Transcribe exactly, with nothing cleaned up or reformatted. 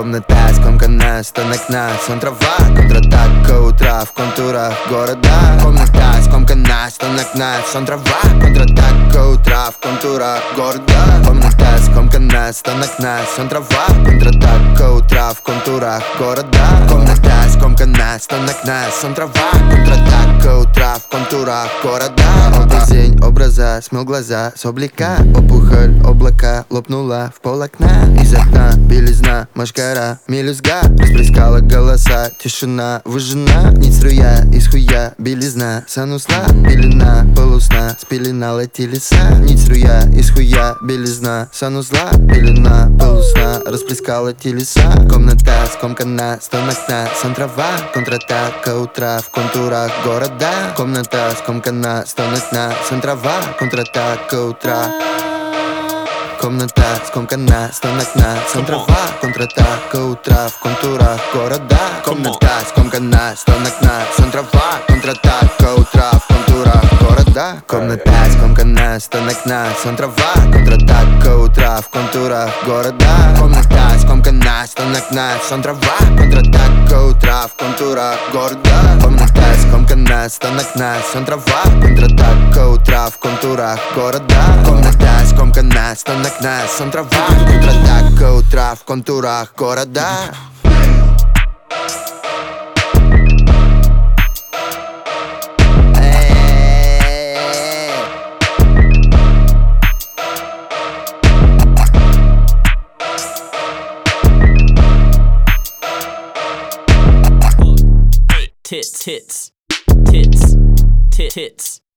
Комната, скомканная, стон окна, сон трава, контратака утра в контурах города. Комната, скомканная, стон окна, сон трава, контратака утра в контурах города. Комната, скомканная, стон окна, сон трава, контратака утра в контурах города. Комната, скомканная, стон окна, сон трава, контратака утра в контурах города. Образень образа смыл глаза с облика, опухоль облака лопнула в пол окна. Из окна белизна, машкара, мелюзга, расплескала голоса, тишина выжжена. Нить струя из хуя, белизна, санусла, пелена, полусна, спеленала телеса. Нить струя из хуя, белизна, санузла, пелена, полусна, расплескала телеса. Комната скомкана, стон окна, сон трава, контратака утра в контурах города. Комната скомкана, стон окна, сон трава, контратака утра. Комната скомкана, стон окна, сон трава, контратака утра в контурах города. Комната скомкана, стон окна, сон трава, контратака утра в контурах города. Комната скомкана, стон окна, сон трава, контратака утра в контурах города. Комната скомкана, стон окна, сон трава, контратака утра в контурах города. Комната скомкана, стон окна, сон трава, контратака утра в контурах города. Комната скомкана, стон окна, сон трава, контратака утра в контурах города. Tits, tits, tits, tits, tits.